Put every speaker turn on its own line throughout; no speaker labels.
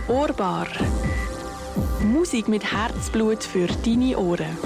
Ohrbar. Musik mit Herzblut für deine Ohren.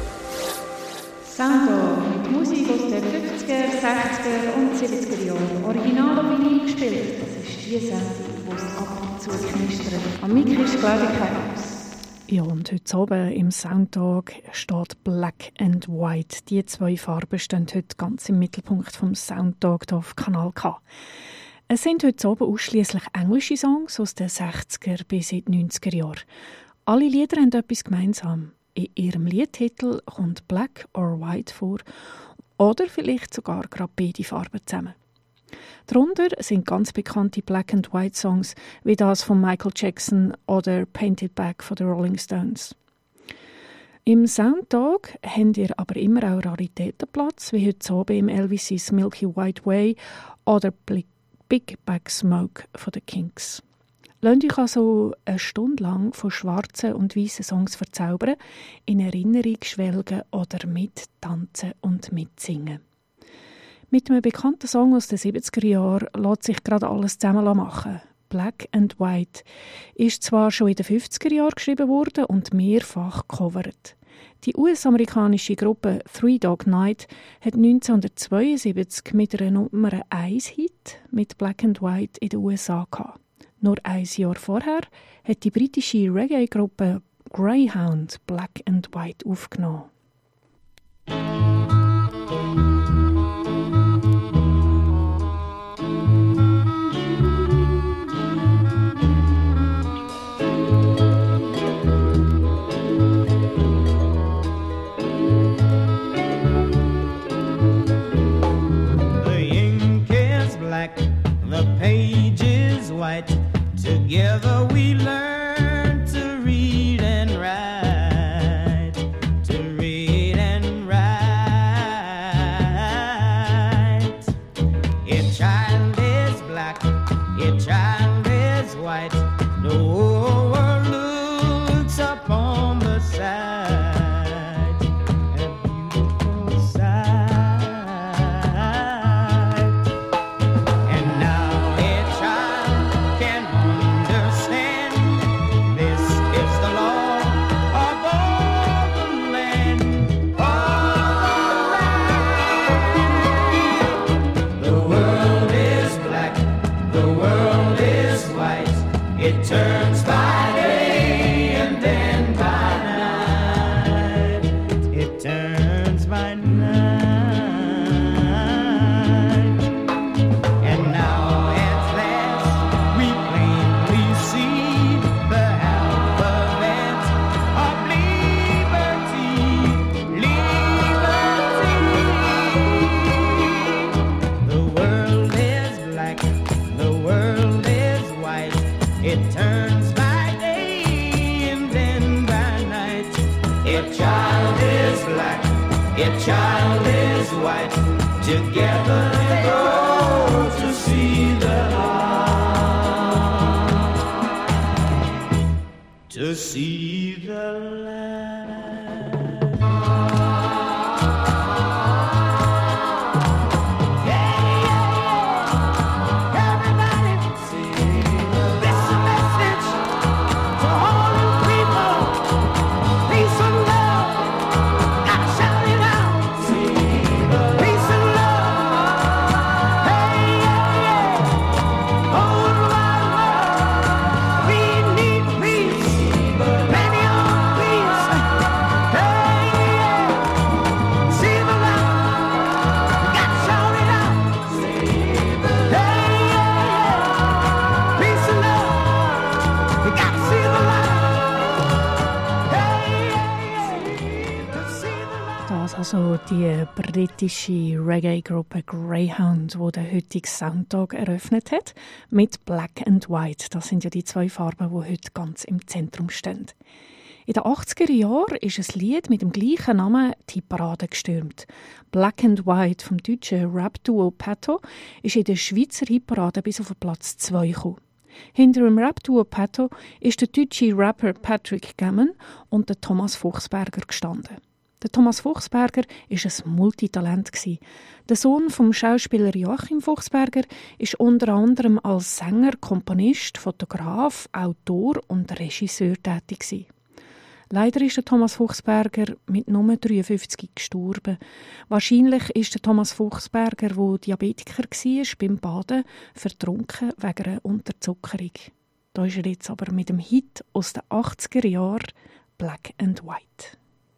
Soundbar mit Musik aus den 50er, 60er und 70er Jahren. Original auf Vinyl gespielt. Das ist die Sendung, die es ab und zu knistert. Am Mic ist Claudia Kaihaus.
Ja, und heute oben im Soundtag steht Black and White. Die zwei Farben stehen heute ganz im Mittelpunkt vom Soundtag hier auf Kanal K. Es sind heute oben ausschliesslich englische Songs aus den 60er bis in die 90er Jahre. Alle Lieder haben etwas gemeinsam. In ihrem Liedtitel kommt Black or White vor oder vielleicht sogar gerade beide Farben zusammen. Darunter sind ganz bekannte Black and White Songs wie das von Michael Jackson oder Painted Black von den Rolling Stones. Im Soundtag habt ihr aber immer auch Raritätenplatz, wie heute oben im Elvis' Milky White Way oder Big Bag Smoke von den Kinks. Lasst euch also eine Stunde lang von schwarzen und weißen Songs verzaubern, in Erinnerung schwelgen oder mittanzen und mitsingen. Mit einem bekannten Song aus den 70er Jahren lässt sich gerade alles zusammen machen. Black and White ist zwar schon in den 50er Jahren geschrieben worden und mehrfach gecovert. Die US-amerikanische Gruppe Three Dog Night hat 1972 mit einer Nummer 1-Hit mit Black and White in den USA gehabt. Nur ein Jahr vorher hat die britische Reggae-Gruppe Greyhound Black and White aufgenommen.
Together we learn to read and write, to read and write. If child is black, if child is white, the whole world looks upon the sight, a beautiful sight. And now a child can understand. This is the law of all the land. All around. The world is black, the world is white. It turns by day and then by night. It turns by night. And now at last we plainly see the alphabet of liberty, liberty. The world is black, the world is white. It turns by day and then by night. If child is black, if child is white, together they go to see the light, to see the light. Yeah, yeah, yeah. Everybody, this message to all you people. Peace and love, gotta shout it out. Peace and love, hey, yeah, yeah. All around the world, we need peace, plenty of peace. Hey, yeah, see the light, gotta shout it out. Hey, yeah, peace and love, you gotta see the light. Hey, yeah, to see the light.
Das also die britische Reggae-Gruppe Greyhound, die den heutigen Soundtag eröffnet hat, mit Black and White. Das sind ja die zwei Farben, die heute ganz im Zentrum stehen. In den 80er Jahren ist ein Lied mit dem gleichen Namen die Parade gestürmt. Black and White vom deutschen Rap-Duo Pato ist in der Schweizer Hitparade bis auf Platz 2 gekommen. Hinter dem Rap-Duo Pato ist der deutsche Rapper Patrick Gammon und der Thomas Fuchsberger gestanden. Der Thomas Fuchsberger war ein Multitalent. Der Sohn vom Schauspieler Joachim Fuchsberger ist unter anderem als Sänger, Komponist, Fotograf, Autor und Regisseur tätig. Leider ist der Thomas Fuchsberger mit nur 53 gestorben. Wahrscheinlich ist der Thomas Fuchsberger, der Diabetiker war, beim Baden vertrunken wegen einer Unterzuckerung. Da ist er jetzt aber mit dem Hit aus den 80er Jahren «Black and White».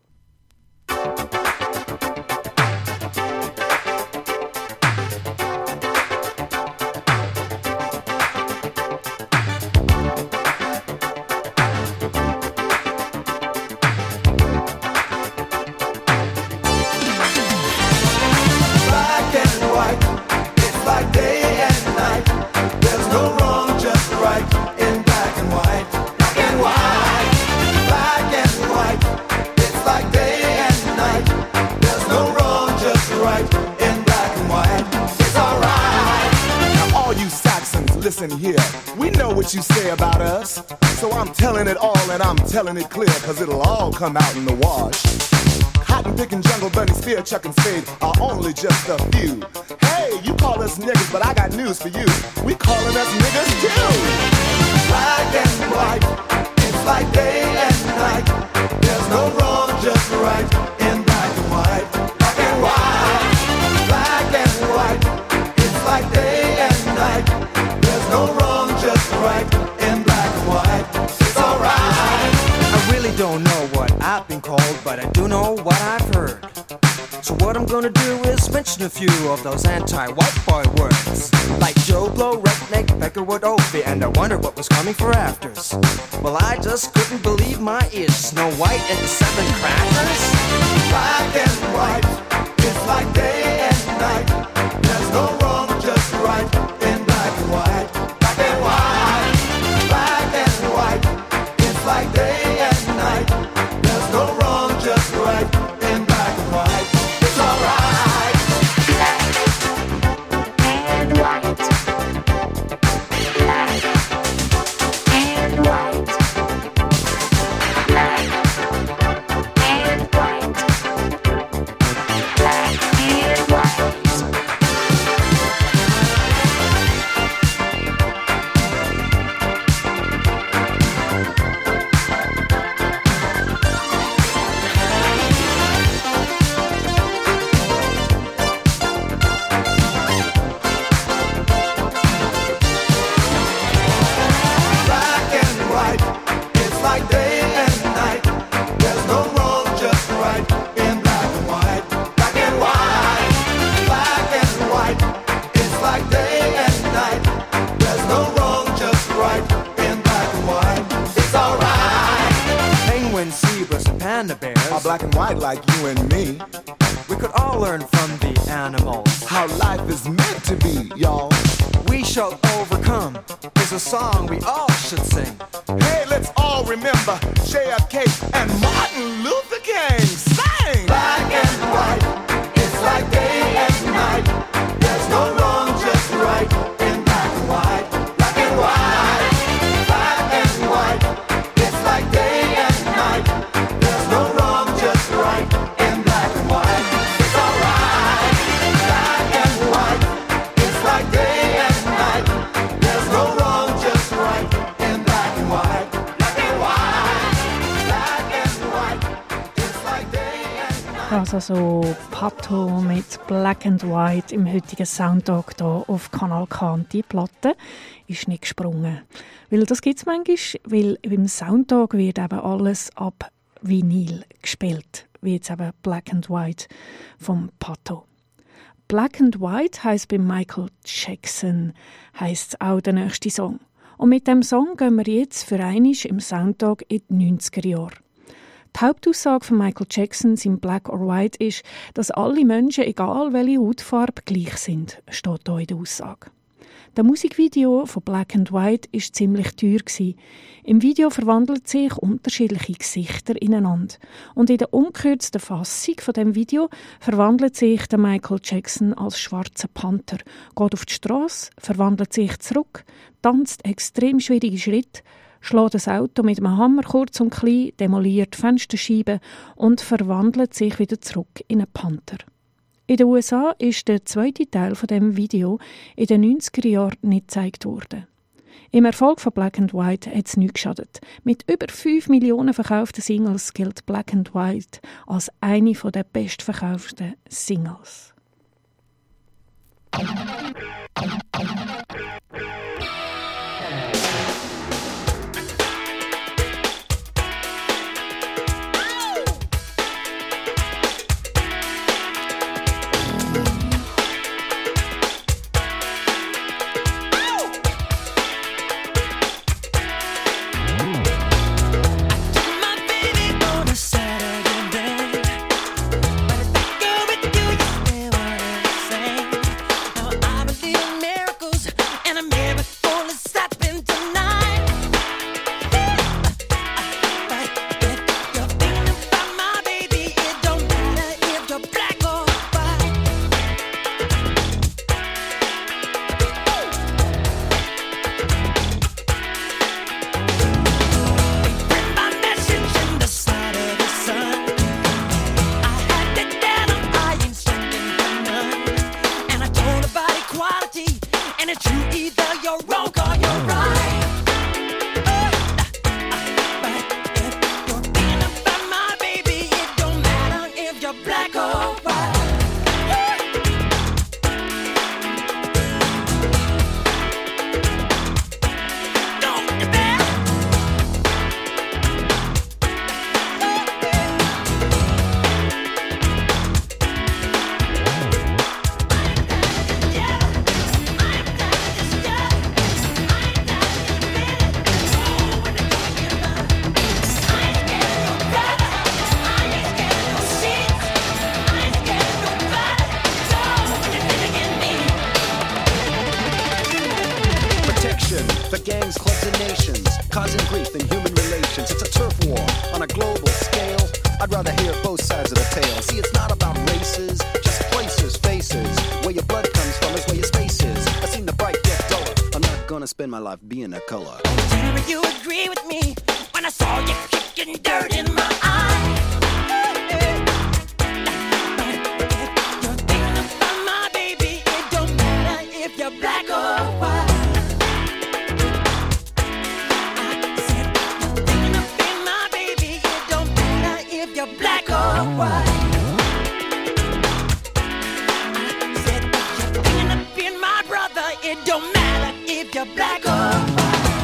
Listen here, we know what you say about us, so I'm telling it all and I'm telling it clear, cause it'll all come out in the wash. Cotton picking, jungle bunny, spear chucking, spade are only just a few. Hey, you call us niggas, but I got news for you. We calling us niggas too. Black and white, it's like day and night. There's no wrong, just right in black and white. Black and white, black and white, it's like day and night. No wrong, just right in black and white. It's alright.
I really don't know what I've been called, but I do know what I've heard. So what I'm gonna do is mention a few of those anti-white boy words, like Joe Blow, Redneck, Peckerwood, Opie, and I wonder what was coming for afters. Well, I just couldn't believe my ears. Snow White and the Seven Crackers.
Black and white, it's like day and night. There's no wrong, just right in black and white. Like day and night, there's no wrong, just right in black and white. It's alright. Black and white, black and white, black and white, black and white. Black and white like you and me.
We could all learn from the animals
how life is meant to be, y'all.
We shall overcome is a song we all should sing.
Hey, let's all remember JFK and Martin Luther King. Sing! Black and white, it's like day and night. There's no wrong, just right in black and white. Black and white, black and white, it's like day and night. There's no wrong, just right in black and white. It's alright. Black and white, it's like day and night. There's no wrong, just right in black and white. Black and white, black and white, it's like day and night.
Also so Pato mit Black and White im heutigen Soundtag hier auf Kanal K. Und die Platte ist nicht gesprungen. Weil das gibt es manchmal, weil beim Soundtag wird eben alles ab Vinyl gespielt, wie jetzt eben Black and White vom Pato. Black and White heisst bei Michael Jackson, heisst auch der nächste Song. Und mit dem Song gehen wir jetzt für einmal im Soundtag in die 90er Jahre. Die Hauptaussage von Michael Jackson im Black or White ist, dass alle Menschen, egal welche Hautfarbe, gleich sind, steht hier in der Aussage. Das Musikvideo von Black and White war ziemlich teuer. Im Video verwandeln sich unterschiedliche Gesichter ineinander. Und in der umgekürzten Fassung von dem Video verwandelt sich der Michael Jackson als schwarzer Panther, geht auf die Strasse, verwandelt sich zurück, tanzt extrem schwierige Schritte, schlägt das Auto mit einem Hammer kurz und klein, demoliert die Fensterscheiben und verwandelt sich wieder zurück in einen Panther. In den USA ist der zweite Teil von dem Video in den 90er Jahren nicht gezeigt worden. Im Erfolg von Black and White hat es nichts geschadet. Mit über 5 Millionen verkauften Singles gilt Black and White als eine der bestverkauften Singles.
My life being a color.
Tell me you agree with me when I saw you kicking dirt in my eye. But if you're thinking about my baby, it don't matter if you're black or white. I said you're thinking about my baby, it don't matter if you're black or white. I said you're thinking about my brother, it don't matter if you're black or white.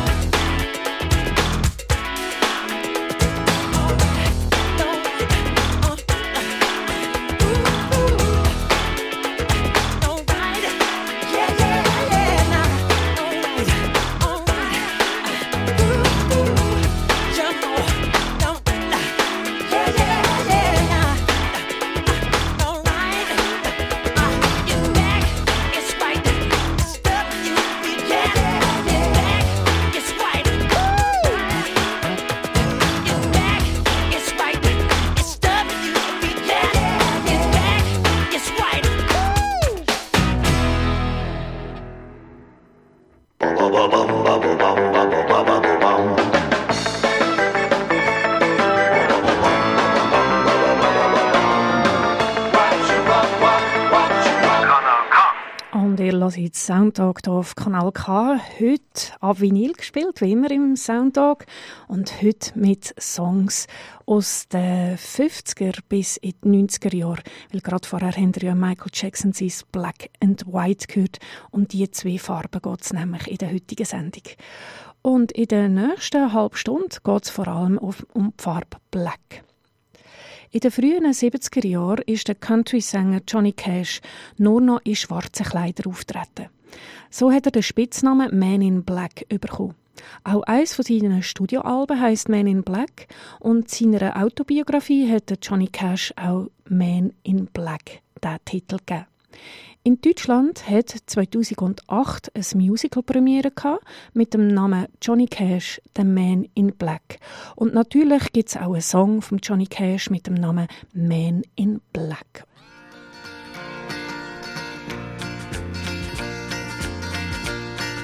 Soundtag hier auf Kanal K. Heute ab Vinyl gespielt, wie immer im Soundtag. Und heute mit Songs aus den 50er bis in die 90er Jahre. Weil gerade vorher haben wir ja Michael Jackson sein Black and White gehört. Um diese zwei Farben geht es nämlich in der heutigen Sendung. Und in der nächsten halben Stunde geht es vor allem um die Farbe Black. In den frühen 70er Jahren ist der Country-Sänger Johnny Cash nur noch in schwarzen Kleidern auftreten. So hat er den Spitznamen Man in Black bekommen. Auch eines von seinen Studioalben heisst Man in Black und seiner Autobiografie hat Johnny Cash auch Man in Black den Titel gegeben. In Deutschland hat 2008 ein Musical-Premiere mit dem Namen Johnny Cash, The Man in Black. Und natürlich gibt es auch einen Song von Johnny Cash mit dem Namen Man in Black.
Well,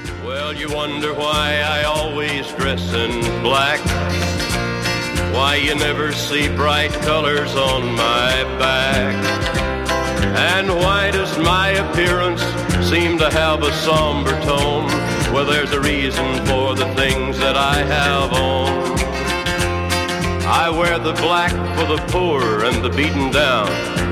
Well, you wonder why I always dress in black, why you never see bright colors on my back, and why does my appearance seem to have a somber tone? Well, there's a reason for the things that I have on. I wear the black for the poor and the beaten down,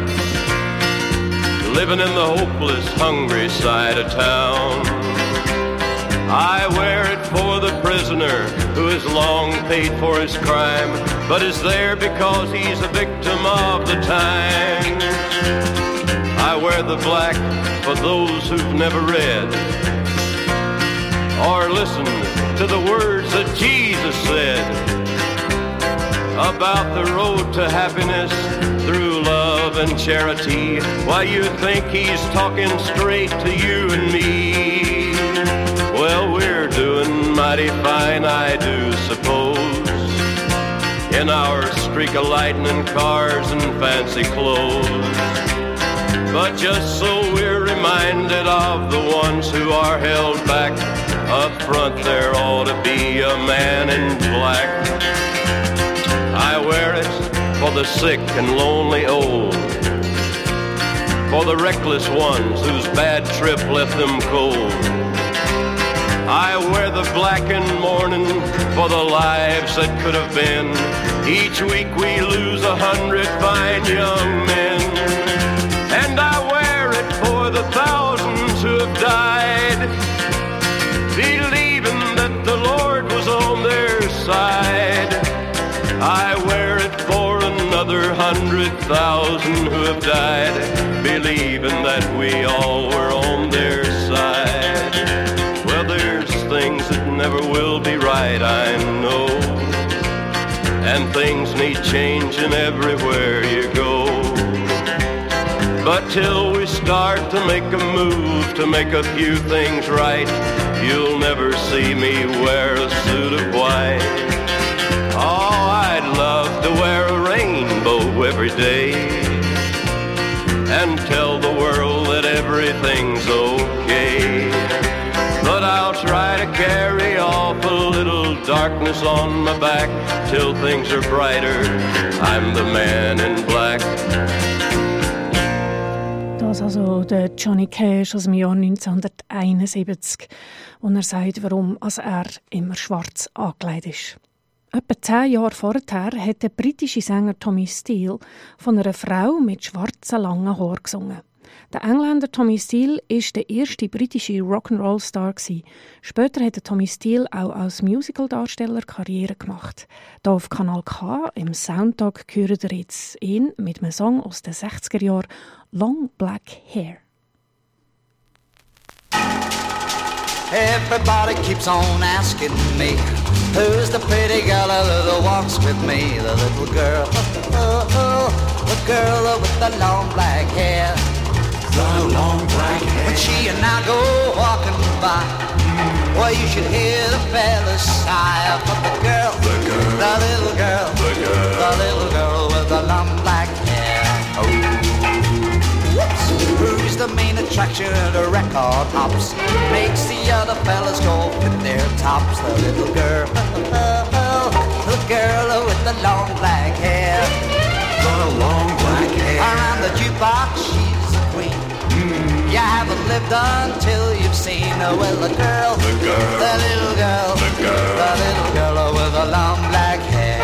living in the hopeless, hungry side of town. I wear it for the prisoner who has long paid for his crime, but is there because he's a victim of the times. I wear the black for those who've never read or listened to the words that Jesus said about the road to happiness through love and charity. Why, you think he's talking straight to you and me? Well, we're doing mighty fine, I do suppose, in our streak of lightning cars and fancy clothes. But just so we're reminded of the ones who are held back, up front there ought to be a man in black. I wear it for the sick and lonely old, for the reckless ones whose bad trip left them cold. I wear the black in mourning for the lives that could have been. Each week we lose 100 fine young men. And I wear it for the thousands who have died, believing that the Lord was on their side. I wear it for another 100,000 who have died, believing that we all were on their side. Well, there's things that never will be right, I know, and things need changing everywhere you go. But till we start to make a move to make a few things right, you'll never see me wear a suit of white. Oh, I'd love to wear a rainbow every day and tell the world that everything's okay. But I'll try to carry off a little darkness on my back till things are brighter. I'm the man in black.
Das also der Johnny Cash aus dem Jahr 1971, wo er sagt, warum er immer schwarz angelegt ist. Etwa 10 Jahre vorher hat der britische Sänger Tommy Steele von einer Frau mit schwarzen, langen Haaren gesungen. Der Engländer Tommy Steele war der erste britische Rock'n'Roll-Star. Später hat Tommy Steele auch als Musical-Darsteller Karriere gemacht. Hier auf Kanal K im Soundtag hören wir jetzt ihn mit einem Song aus den 60er Jahren, Long Black Hair.
Everybody keeps on asking me, who's the pretty girl that walks with me? The little girl, the girl with the long black hair. The long black hair. When she and I go walking by, well, you should hear the fellas sigh. But the girl, the little girl, the little girl with the long black hair. Who's the main attraction of the record hops? Makes the other fellas go fit their tops. The little girl, the girl with the long black hair. The long black hair. Around the jukebox, she's the queen. You haven't lived until you've seen her. Well, the girl, the little girl, the little girl with the long black hair.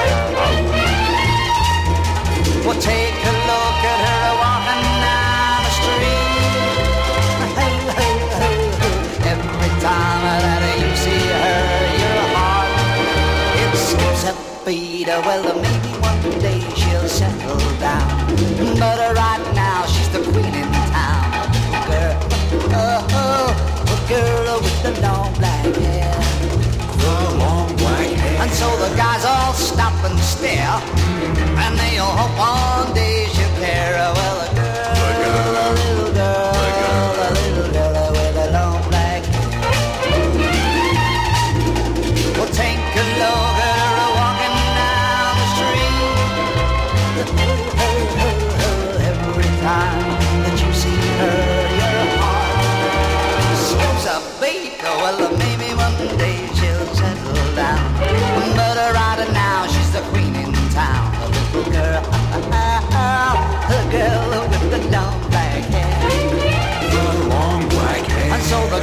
Well, take a look at her walking down the street. Every time that you see her, your heart, it skips a beat. Well, maybe one day she'll settle down, but right now she's the queen in town. The girl with the long black hair. The long black hair. And so the guys all stop and stare, and they all hope one day she'll care. Well, the little girl, the little girl with the long black hair. Well, take a look at her walking down the street. Every time that you see her, your heart skips a beat. Well, maybe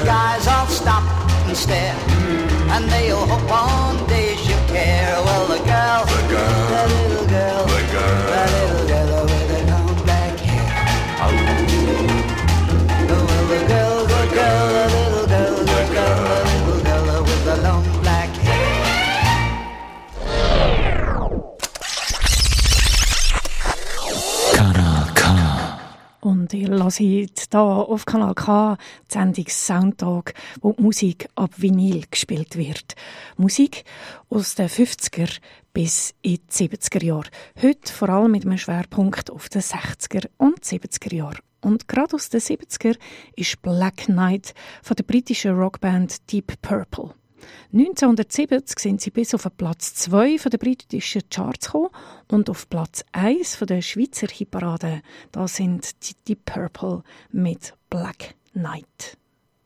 guys all stop and stare, and they'll hope one day she'll care. Well, the girl, that little girl, that little girl with the long black hair. Well, the girl, the little girl, the little girl with the long black hair.
Kanal K. Und ihr hört hier auf Kanal K die Sendung Soundtag, wo die Musik ab Vinyl gespielt wird. Musik aus den 50er bis in die 70er Jahre. Heute vor allem mit einem Schwerpunkt auf den 60er und 70er Jahren. Und gerade aus den 70er ist Black Knight von der britischen Rockband Deep Purple. 1970 sind sie bis auf Platz 2 der britischen Charts gekommen und auf Platz 1 der Schweizer Hitparade. Da sind die Deep Purple mit Black Knight.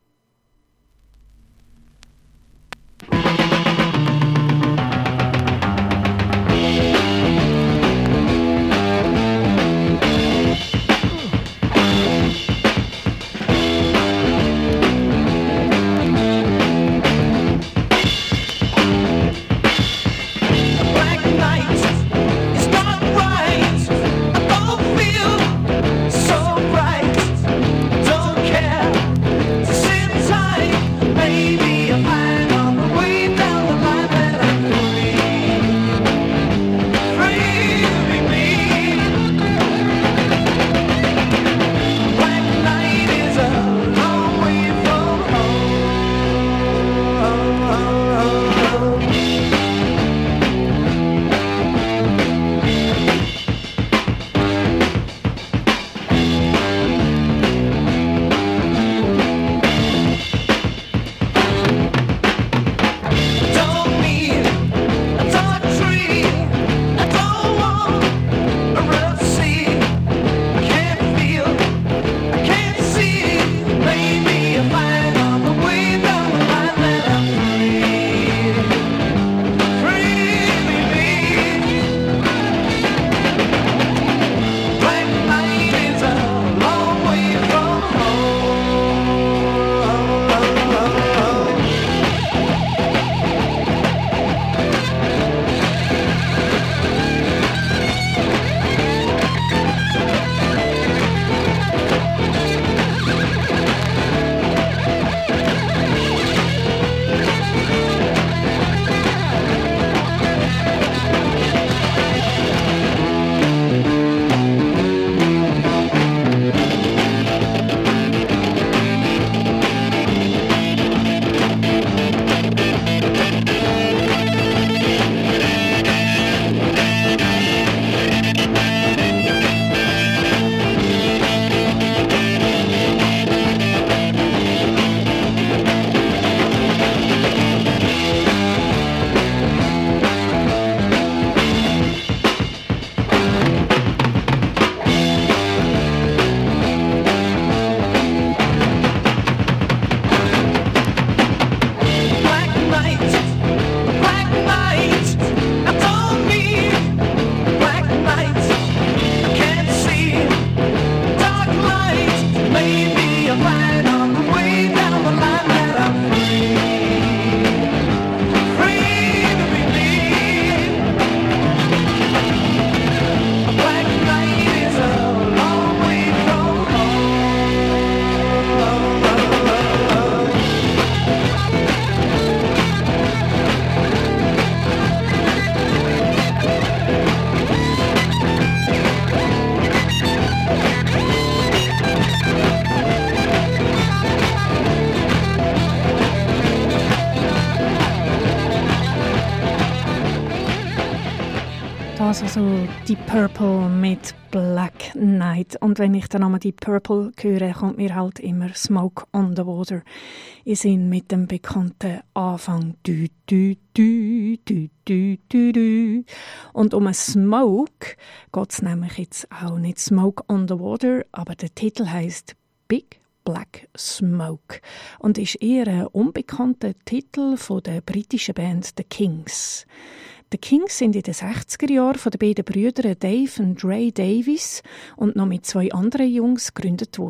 Also Deep Purple mit Black Knight. Und wenn ich den Namen Deep Purple höre, kommt mir halt immer Smoke on the Water in Sinn mit dem bekannten Anfang. Du, du, du, du, du, du, du. Und um einen Smoke geht es nämlich jetzt auch nicht Smoke on the Water, aber der Titel heisst Big Black Smoke und ist eher ein unbekannter Titel von der britischen Band The Kings. Die Kings sind in den 60er Jahren von den beiden Brüdern Dave und Ray Davies und noch mit 2 anderen Jungs gegründet worden.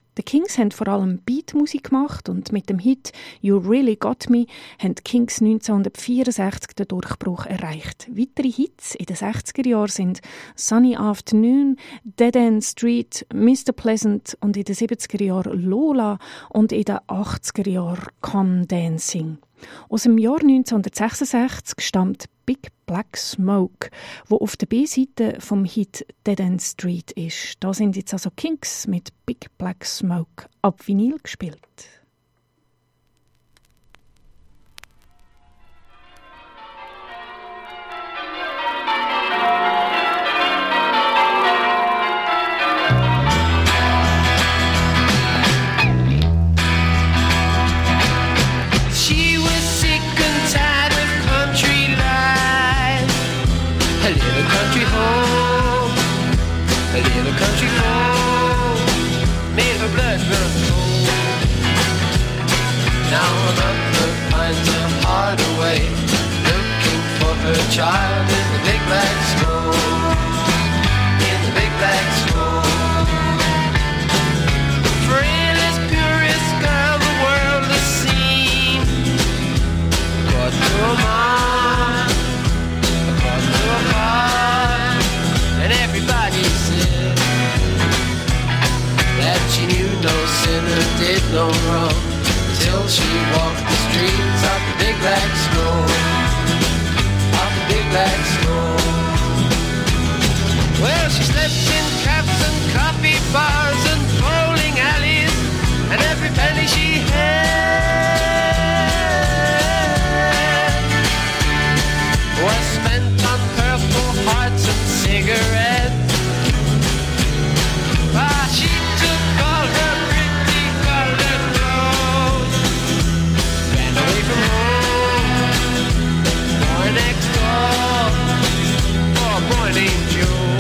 Die Kings haben vor allem Beatmusik gemacht und mit dem Hit «You Really Got Me» haben die Kings 1964 den Durchbruch erreicht. Weitere Hits in den 60er Jahren sind «Sunny Afternoon», «Dead End Street», «Mr. Pleasant» und in den 70er Jahren «Lola» und in den 80er Jahren «Come Dancing». Aus dem Jahr 1966 stammt «Big Black Smoke», wo auf der B-Seite vom Hit «Dead End Street» ist. Da sind jetzt also Kings mit «Big Black Smoke» ab Vinyl gespielt.
Country home made her blood run cold. Now her mother finds a harder way, looking for her child in the big black smoke. In the big black smoke. The frailest, purest girl the world has seen. Got to a mom, got to a heart, and everybody said that she knew no sinner did no wrong till she walked the streets of the big black snow, of the big black snow. Well, she slept in cabs and coffee bars and bowling alleys, and every penny she had was spent on Purple Hearts and cigarettes. She took all her pretty colored clothes, ran away from home, boy next door, for a boy named Joe.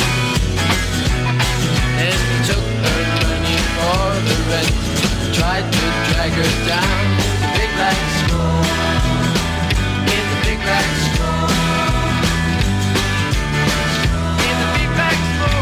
Then he took her money for the rent, tried to drag her down in the big black smoke, in the big black smoke, in the big black smoke.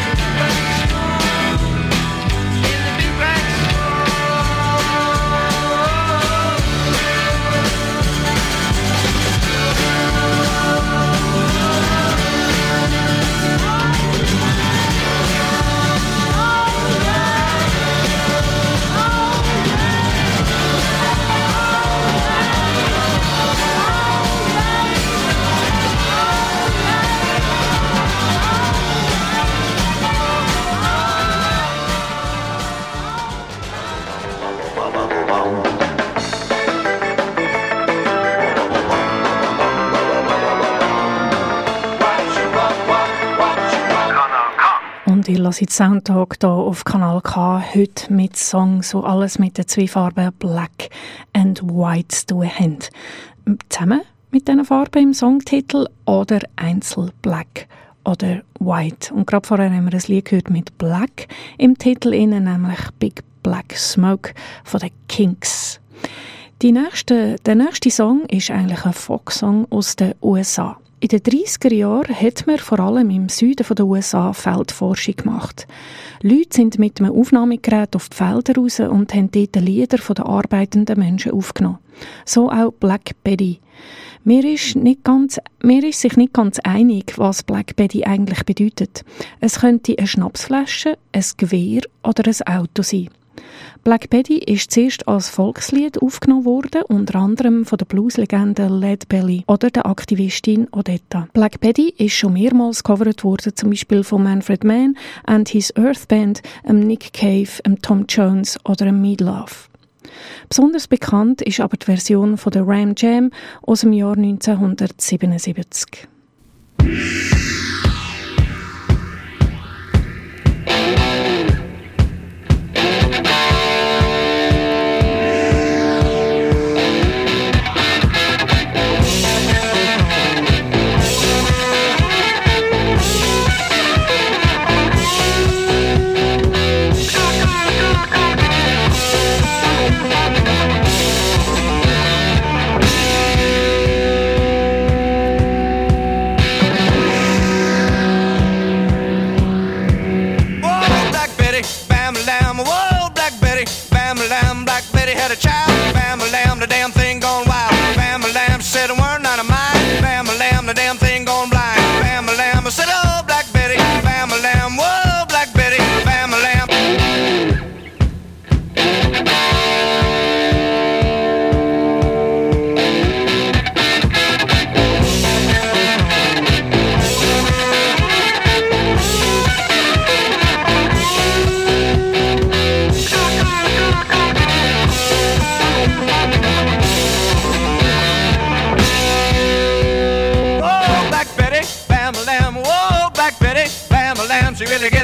Und ihr hört Soundtalk hier auf Kanal K, heute mit Songs, die alles mit den zwei Farben Black and White zu tun haben. Zusammen mit diesen Farben im Songtitel oder einzeln Black oder White. Und gerade vorher haben wir ein Lied gehört mit Black im Titel, nämlich Big Black Smoke von den Kings. Der nächste Song ist eigentlich ein Folk-Song aus den USA. In den 30er Jahren hat man vor allem im Süden der USA Feldforschung gemacht. Leute sind mit einem Aufnahmegerät auf die Felder raus und haben dort die Lieder der arbeitenden Menschen aufgenommen. So auch Black Betty. Mir ist sich nicht ganz einig, was Black Betty eigentlich bedeutet. Es könnte eine Schnapsflasche, ein Gewehr oder ein Auto sein. Black Betty ist zuerst als Volkslied aufgenommen worden, unter anderem von der Blueslegende Lead Belly oder der Aktivistin Odetta. Black Betty ist schon mehrmals gecovert worden, zum Beispiel von Manfred Mann and his Earth Band, Nick Cave, Tom Jones oder Meatloaf. Besonders bekannt ist aber die Version von der Ram Jam aus dem Jahr 1977.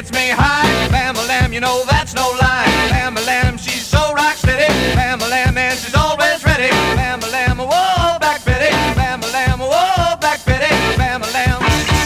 gets me high. Bam-a-lam, you know that's no lie. Bam-a-lam, she's so rock steady. Bam-a-lam, and she's always ready. Bam-a-lam, whoa, Black Betty. Bam-a-lam, whoa, Black Betty. Bam-a-lam.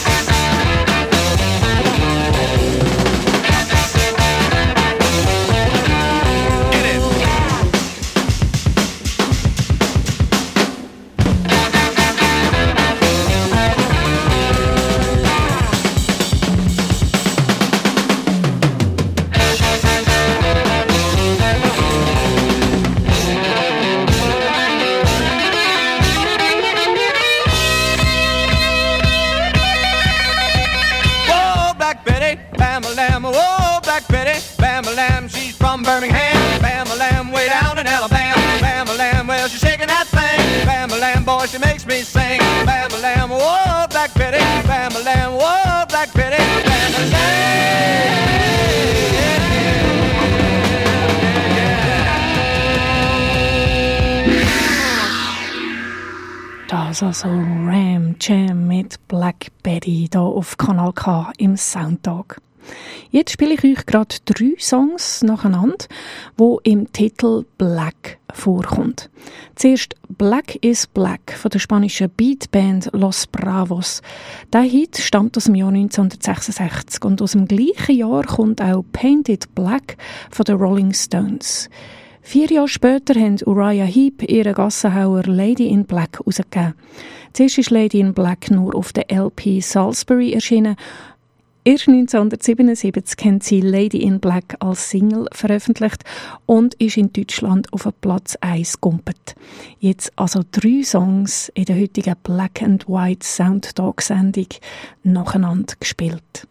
Bam-a-lam, oh, Black Betty. Bam-a-lam, she's from Birmingham. Bam-a-lam, way down in Alabama. Bam-a-lam, well, she's shaking that thing. Bam-a-lam, boy, she makes me sing. Bam-a-lam, oh, Black Betty. Bam-a-lam, oh, Black Betty. Bam-a-lam.
Das also Ram Jam mit Black Betty hier auf Kanal K im Soundtag. Jetzt spiele ich euch gerade 3 Songs nacheinander, wo im Titel Black vorkommt. Zuerst Black is Black von der spanischen Beatband Los Bravos. Der Hit stammt aus dem Jahr 1966 und aus dem gleichen Jahr kommt auch Painted Black von den Rolling Stones. 4 Jahre später haben Uriah Heep ihren Gassenhauer Lady in Black herausgegeben. Zuerst ist Lady in Black nur auf der LP Salisbury erschienen. Erst 1977 haben sie Lady in Black als Single veröffentlicht und ist in Deutschland auf Platz 1 gegumpelt. Jetzt also 3 Songs in der heutigen Black and White Soundtag-Sendung nacheinander gespielt.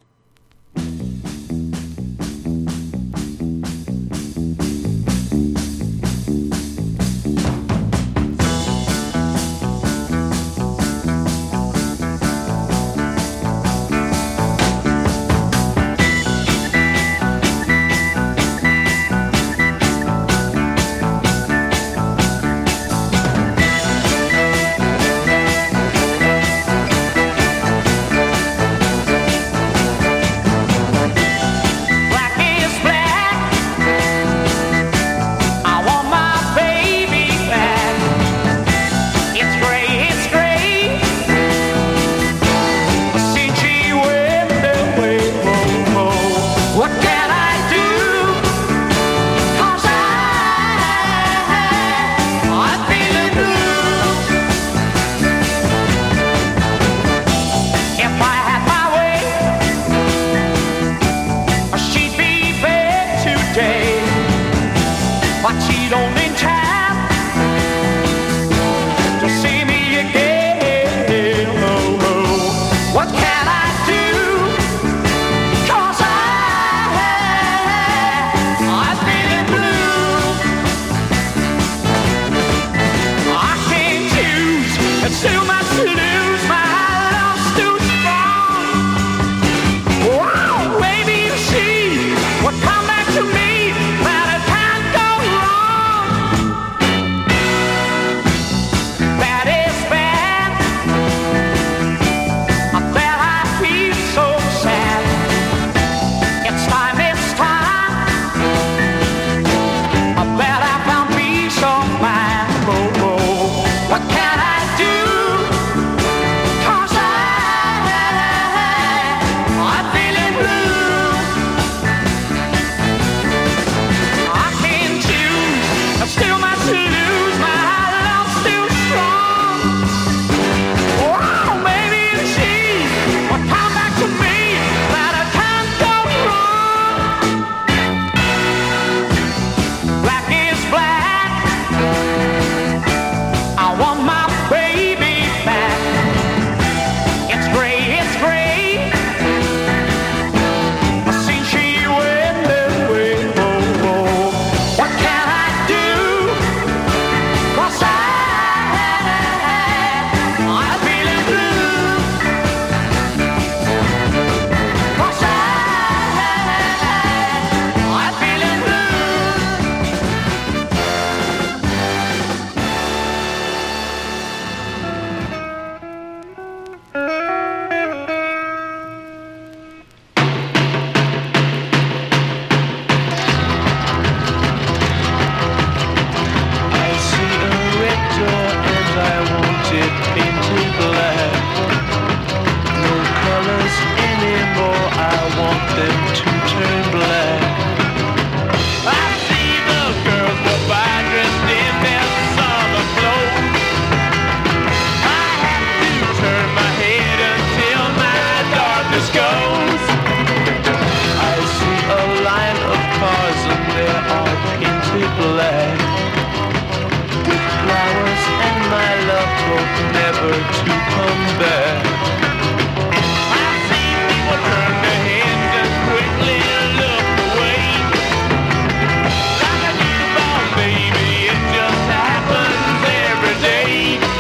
painted black. No colors anymore, I want them to turn black. I see the girls go by dressed in their summer clothes. I have to turn my head until my darkness goes. I see a line of cars and they are painted black, with flowers and my love hope never to come back. I see people turn their heads and quickly look away. Like a newborn baby, it just happens every day.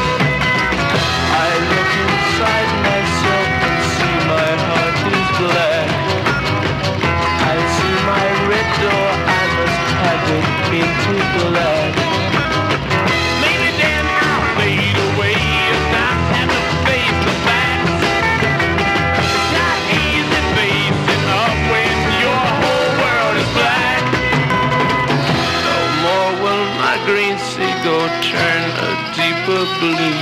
I look inside myself and see my heart is black. I see my red door, I must have it painted black. Maybe then I'll fade away and not have to face the facts. It's not easy facing up when your whole world is black. No more will my green seagull turn a deeper blue.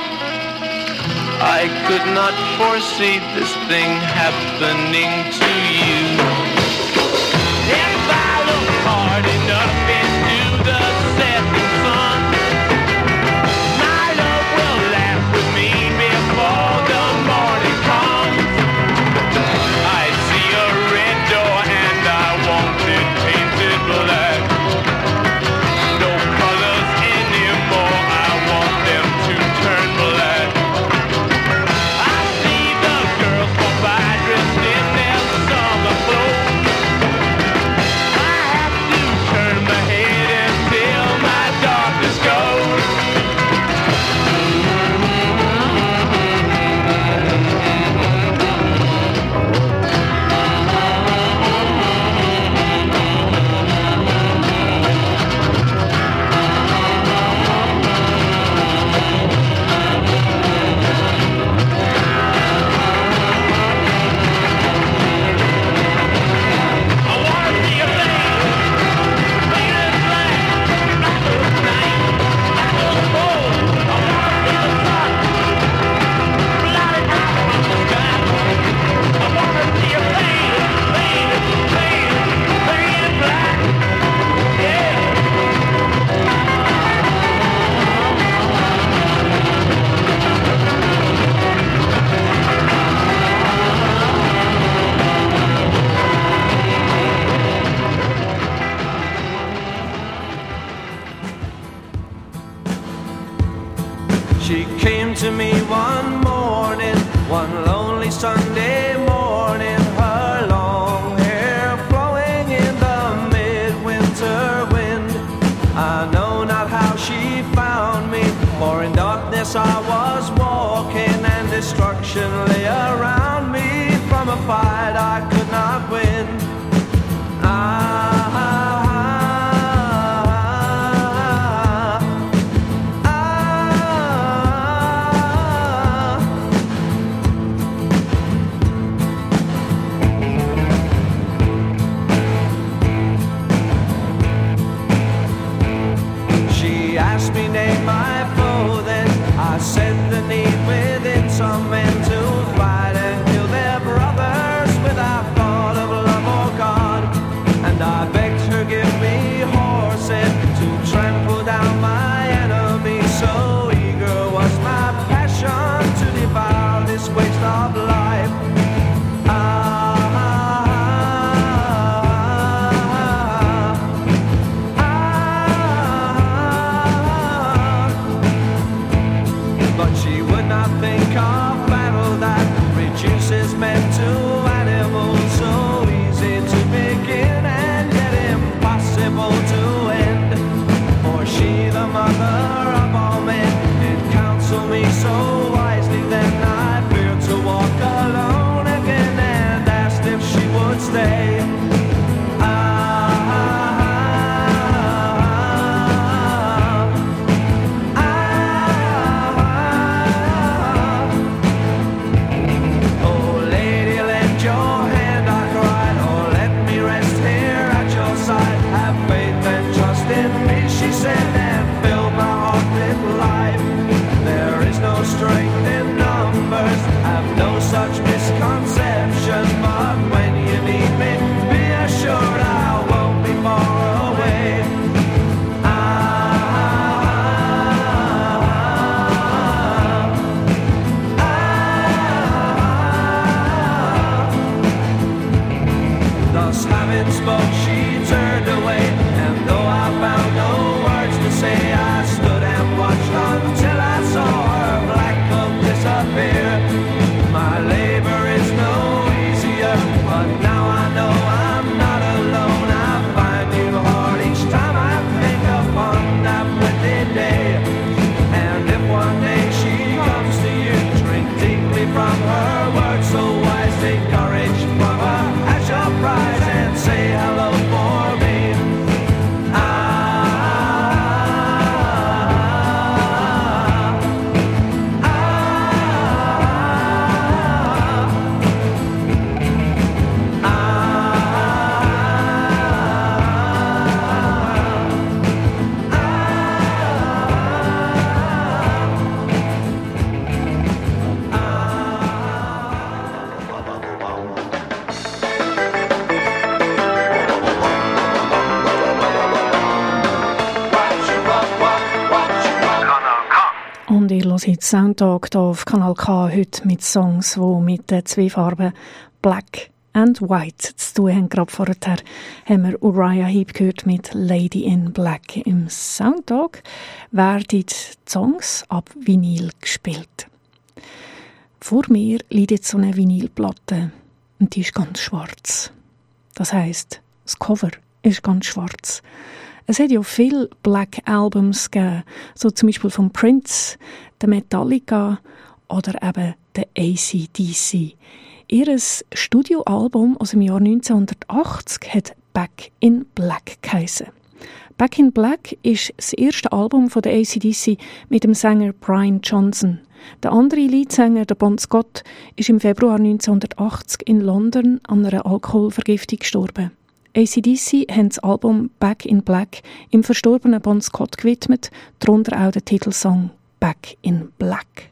I could not foresee this thing happening to you. If I look hard enough into the setting sun, my love will laugh with me before the morning comes. I see a red door and I want it painted black. No colors anymore, I want them to turn black. I see the girls go by dressed in their summer clothes. I have to turn my head until my darkness goes. I wanna be a man, painted black, black as night, black as coal. I wanna be the sun, blotted out from the sky. I wanna be a man, painted black, yeah.
She came to me one morning, one lonely Sunday morning, her long hair flowing in the midwinter wind. I know not how she found me, for in darkness I was walking and destruction lay around me. From a fight I could not win. She asked me name my foe, then I said the need within some men to fight and kill their brothers without thought of love or God. And I begged her give me horses to trample down my enemies. So eager was my passion to devour this waste of life. But she would not think of battle that reduces men to animals. So easy to begin and yet impossible to end. For she, the mother of all men, did counsel me so wisely. Then I feared to walk alone again and asked if she would stay. Oh, lady, lend your hand, I cried. Oh, let me rest here at your side. Have faith and trust in me, she said, and filled my heart
watched until I saw her black cloak disappear. My labor is no easier, but now I know I'm not alone. I find you hard each time I think upon that windy day. And if one day she comes to you, drink deeply from her words so wise, take courage from her as your prize and say hello for me.
Und ihr hört Soundtag hier auf Kanal K heute mit Songs, die mit den zwei Farben Black and White zu tun haben. Gerade vorher haben wir Uriah Heep gehört mit Lady in Black. Im Soundtag werden die Songs ab Vinyl gespielt. Vor mir liegt jetzt so eine Vinylplatte und die ist ganz schwarz. Das heisst, das Cover ist ganz schwarz. Es hat ja viele Black Albums gegeben, so zum Beispiel von Prince, der Metallica oder eben der AC/DC. Ihr Studioalbum aus dem Jahr 1980 hat Back in Black geheissen. Back in Black ist das erste Album von der AC/DC mit dem Sänger Brian Johnson. Der andere Leadsänger, der Bon Scott, ist im Februar 1980 in London an einer Alkoholvergiftung gestorben. AC/DC haben das Album Back in Black im verstorbenen Bon Scott gewidmet, darunter auch der Titelsong Back in Black.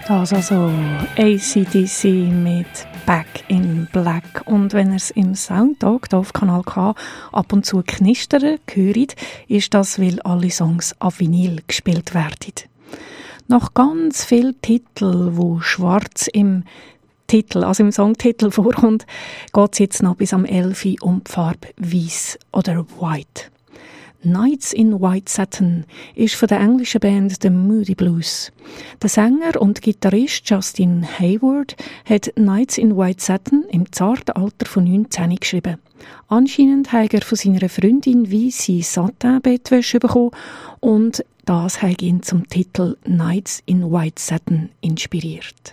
Das also AC/DC mit Back in Black. Und wenn ihr es im Soundtag hier auf Kanal K ab und zu knistern hört, ist das, weil alle Songs auf Vinyl gespielt werden. Nach ganz vielen Titeln, wo schwarz im Titel, also im Songtitel vorkommt, geht es jetzt noch bis am 11 Uhr um die Farbe Weiss oder White. Nights in White Satin ist von der englischen Band The Moody Blues. Der Sänger und Gitarrist Justin Hayward hat Nights in White Satin im zarten Alter von 19 geschrieben. Anscheinend hat er von seiner Freundin weisse Satin-Bettwäsche bekommen und das hat ihn zum Titel Nights in White Satin inspiriert.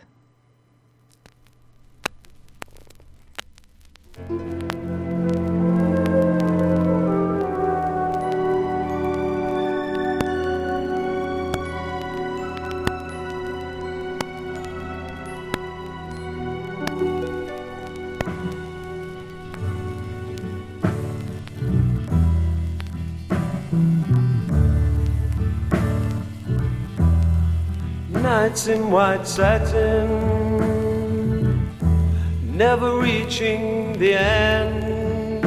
Nights in white satin, never reaching the end.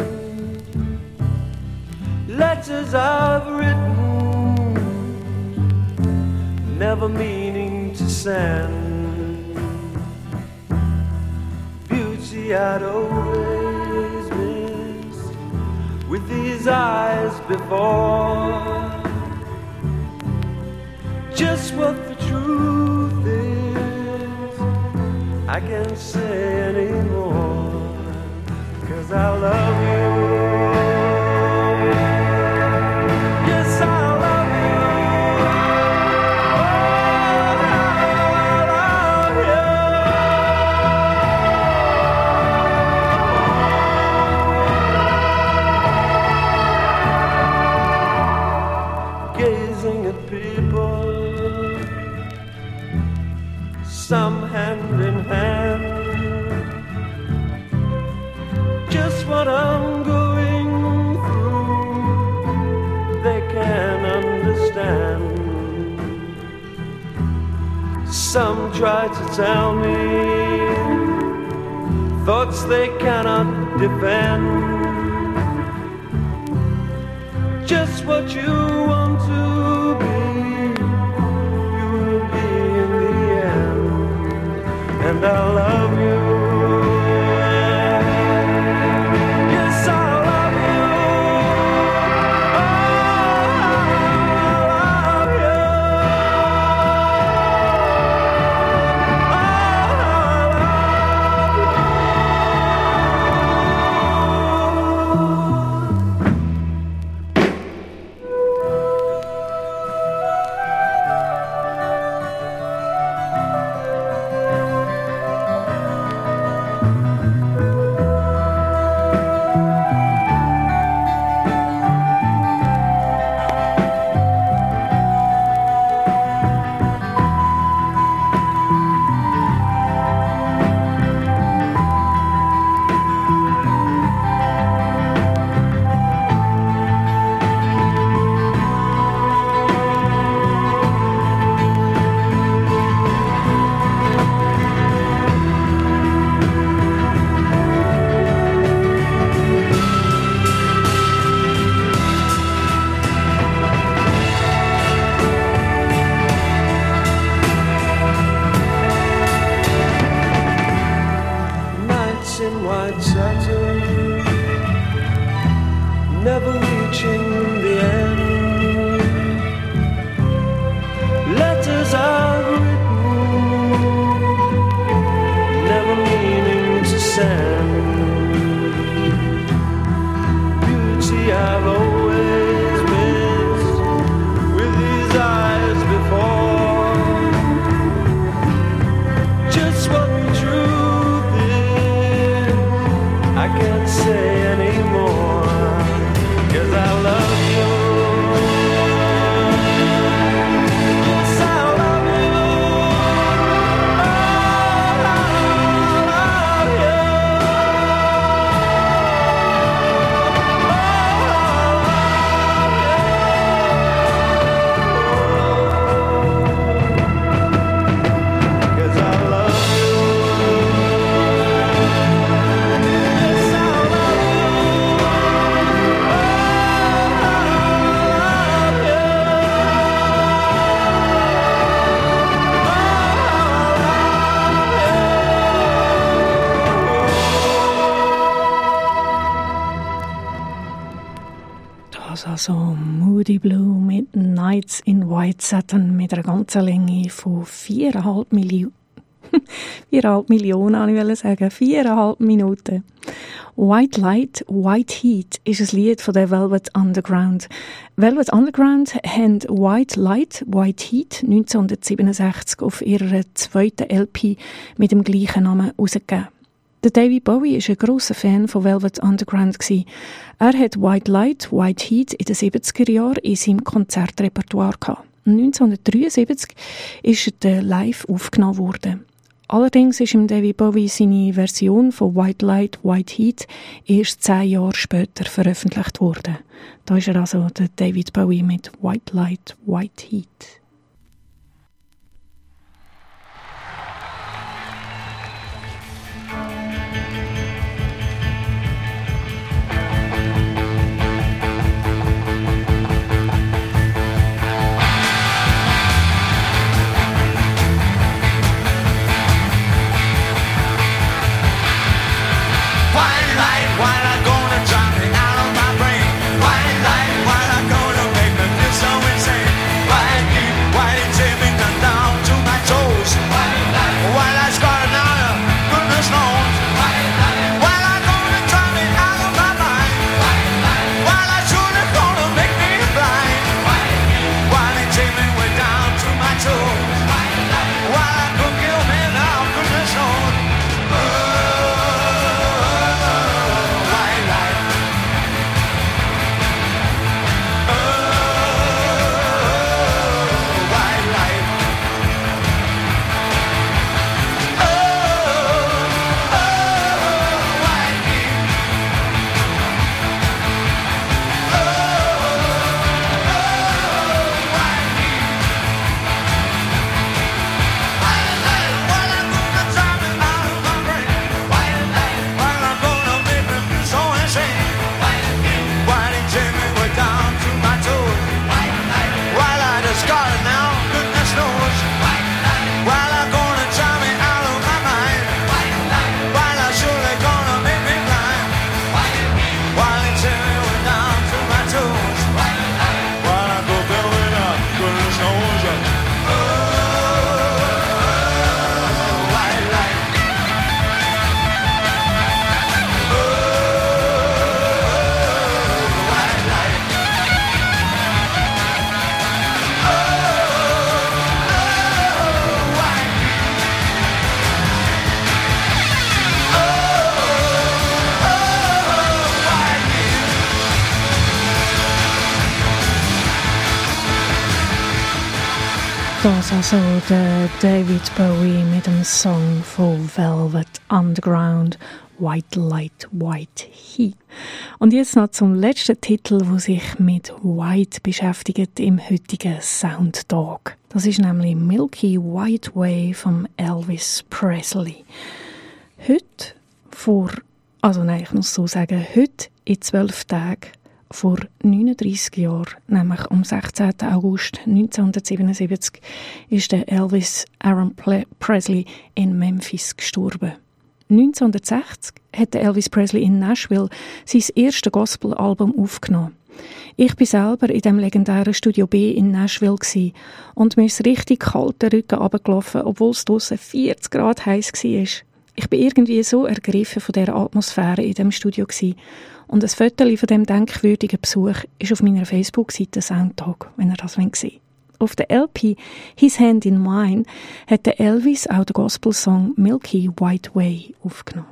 Letters I've written, never meaning to send. Beauty I'd always missed with these eyes before. Just what the truth is, I can't say anymore, 'cause I love you. Yes, I love you. Oh, I love you. Gazing at people, some hand in hand, just what I'm going through, they can understand. Some try to tell me thoughts they cannot defend, just what you want to be, you will be in the end. And I love you. Yes, I love you. Oh, I love you. Never reaching the end. Letters I've written, never meaning to send. Beauty I've always missed with these eyes before. Just what the truth is, I can't say anymore. 'Cause
also Moody Blue mit Nights in White Satin mit einer ganzen Länge von 4,5 Millionen. 4,5 Millionen, wollte ich sagen. 4,5 Minuten. White Light, White Heat ist ein Lied von der Velvet Underground. Velvet Underground haben White Light, White Heat 1967 auf ihrer zweiten LP mit dem gleichen Namen herausgegeben. Der David Bowie war ein grosser Fan von Velvet Underground. Er hat White Light, White Heat in den 70er Jahren in seinem Konzertrepertoire gehabt. 1973 ist er live aufgenommen worden. Allerdings ist im David Bowie seine Version von White Light, White Heat erst 10 Jahre später veröffentlicht worden. Da ist er also der David Bowie mit White Light, White Heat. Das also der David Bowie mit dem Song von Velvet Underground, White Light, White Heat. Und jetzt noch zum letzten Titel, der sich mit White beschäftigt im heutigen Soundtag. Das ist nämlich Milky White Way von Elvis Presley. Heute ich muss so sagen, heute in 12 Tagen vor 39 Jahren, nämlich am 16. August 1977, ist der Elvis Aaron Presley in Memphis gestorben. 1960 hat Elvis Presley in Nashville sein erstes Gospel-Album aufgenommen. Ich war selber in dem legendären Studio B in Nashville und mir ist richtig kalt der Rücken runtergelaufen, obwohl es draussen 40 Grad heiß war. Ich war irgendwie so ergriffen von dieser Atmosphäre in dem Studio und ein Foto von diesem denkwürdigen Besuch ist auf meiner Facebook-Seite Soundtag, wenn ihr das sehen wollt. Auf der LP «His Hand in Mine» hat der Elvis auch den Gospel-Song «Milky White Way» aufgenommen.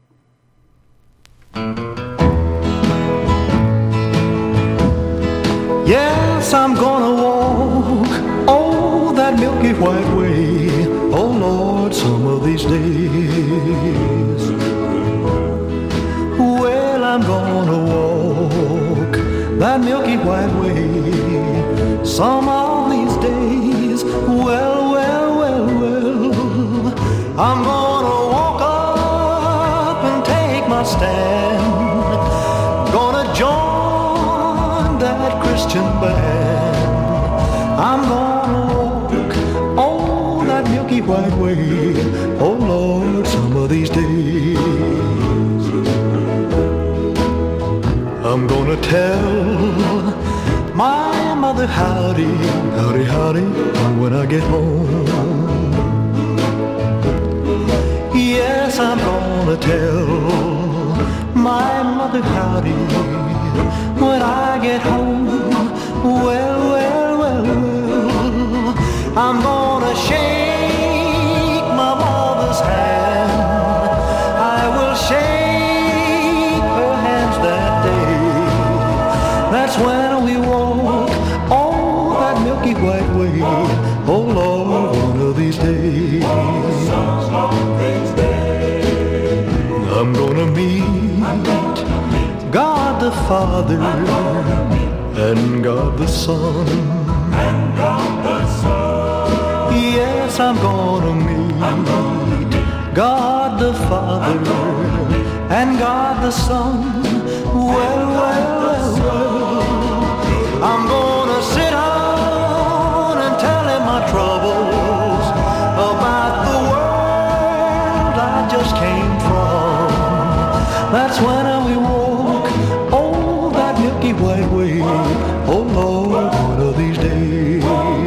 Yes, I'm gonna walk that milky white way, oh Lord, some of these days. Well, I'm gonna walk that milky white way some of these days. Well, I'm gonna walk up and take my stand, gonna join that Christian band. I'm gonna walk on that milky white way, oh Lord, some of these days. I'm gonna tell my mother howdy, howdy, howdy, when I get home. Yes, I'm gonna tell my mother howdy when I get home. Well, well, well, well, I'm gonna shake my mother's hand. I will shake her hands that day. That's when we walk on that milky white way. Oh Lord, one of these days I'm gonna meet God the Father and God the Son. Yes, I'm gonna meet God the Father and God the Son. Well, well, well, well, I'm gonna sit down and tell him my troubles about the world I just came from. That's when we walk oh that milky white way. Oh Lord, one of these days.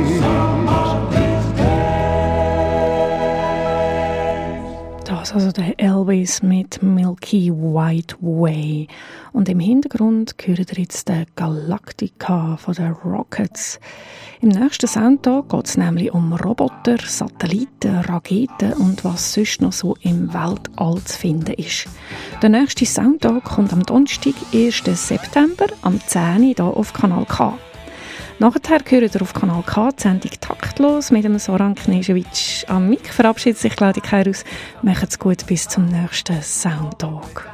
Das also der Elvis mit Milky White Way. Und im Hintergrund hört ihr jetzt den Galactica von den Rockets. Im nächsten Soundtag geht es nämlich um Roboter, Satelliten, Raketen und was sonst noch so im Weltall zu finden ist. Der nächste Soundtag kommt am Donnerstag, 1. September, am 10 Uhr hier auf Kanal K. Nachher hören ihr auf Kanal K die Sendung «Taktlos» mit dem Soran Knežević. Am Mic verabschiedet sich Claudia Keirus. Macht's gut, bis zum nächsten Soundtag.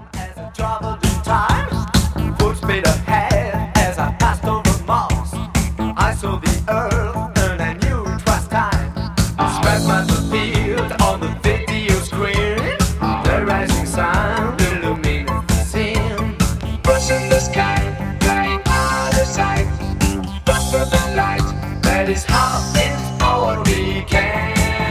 That is how it's all began.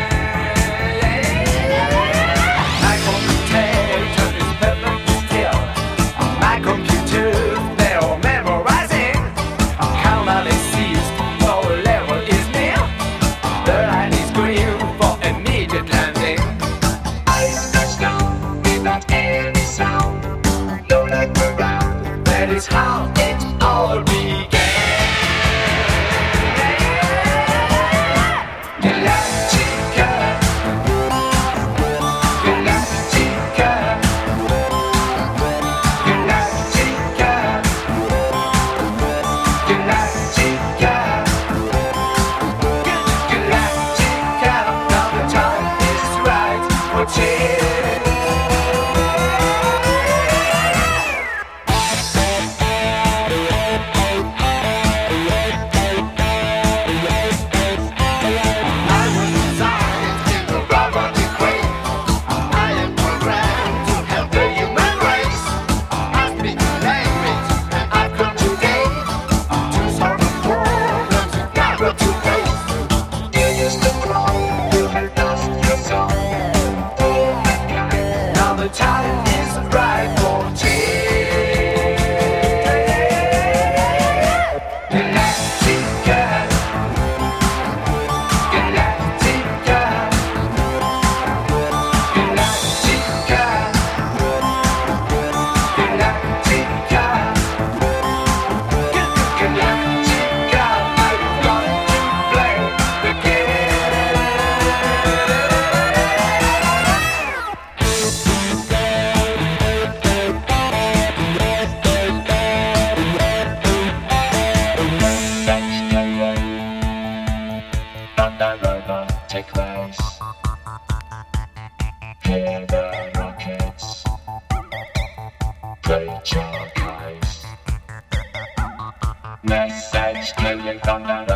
My computer is perfectly still. My computer, they're all memorizing. Count analysis for level is nil. The line is green for immediate landing. I touch down without any sound. Don't look around. That is how it all began. Message clearly from the